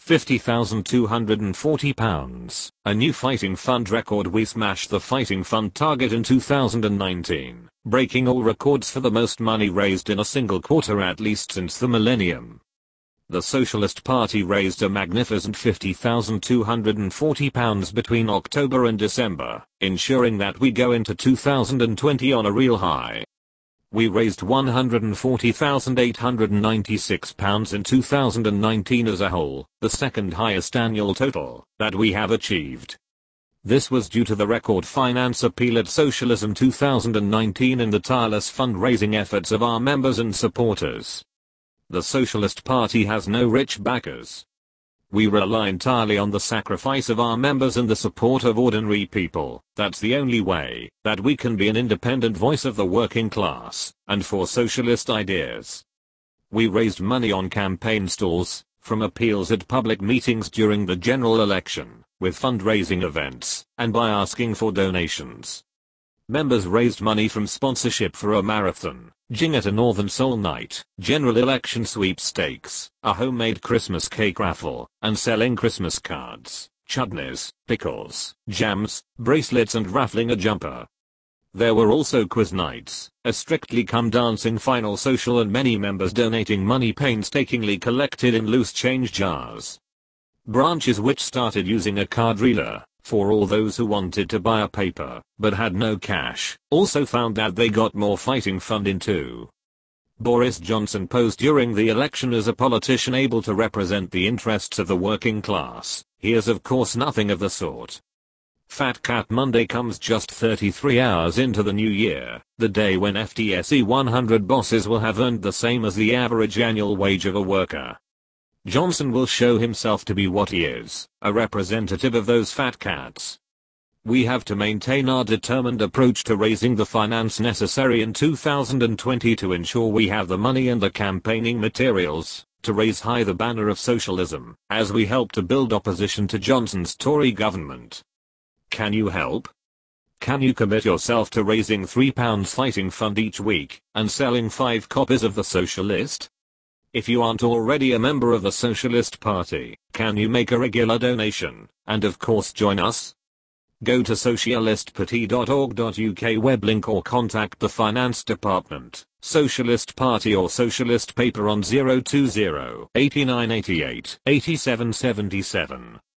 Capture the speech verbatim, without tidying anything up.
fifty thousand two hundred forty pounds, a new Fighting Fund record. We smashed the Fighting Fund target in two thousand nineteen, breaking all records for the most money raised in a single quarter at least since the millennium. The Socialist Party raised a magnificent fifty thousand two hundred forty pounds between October and December, ensuring that we go into two thousand twenty on a real high. We raised one hundred forty thousand eight hundred ninety-six pounds in two thousand nineteen as a whole, the second highest annual total that we have achieved. This was due to the record finance appeal at Socialism two thousand nineteen and the tireless fundraising efforts of our members and supporters. The Socialist Party has no rich backers. We rely entirely on the sacrifice of our members and the support of ordinary people. That's the only way that we can be an independent voice of the working class and for socialist ideas. We raised money on campaign stalls, from appeals at public meetings during the general election, with fundraising events, and by asking for donations. Members raised money from sponsorship for a marathon, Jing at a Northern Soul night, general election sweepstakes, a homemade Christmas cake raffle, and selling Christmas cards, chutneys, pickles, jams, bracelets and raffling a jumper. There were also quiz nights, a Strictly Come Dancing final social and many members donating money painstakingly collected in loose change jars. Branches which started using a card reader for all those who wanted to buy a paper, but had no cash, also found that they got more Fighting Fund in too. Boris Johnson posed during the election as a politician able to represent the interests of the working class. He is of course nothing of the sort. Fat Cat Monday comes just thirty-three hours into the new year, the day when F T S E one hundred bosses will have earned the same as the average annual wage of a worker. Johnson will show himself to be what he is, a representative of those fat cats. We have to maintain our determined approach to raising the finance necessary in two thousand twenty to ensure we have the money and the campaigning materials to raise high the banner of socialism, as we help to build opposition to Johnson's Tory government. Can you help? Can you commit yourself to raising three pounds Fighting Fund each week, and selling five copies of The Socialist? If you aren't already a member of the Socialist Party, can you make a regular donation, and of course join us? Go to socialist party dot org dot U K web link or contact the Finance Department, Socialist Party or Socialist Paper on zero two zero, eight nine eight eight, eight seven seven seven.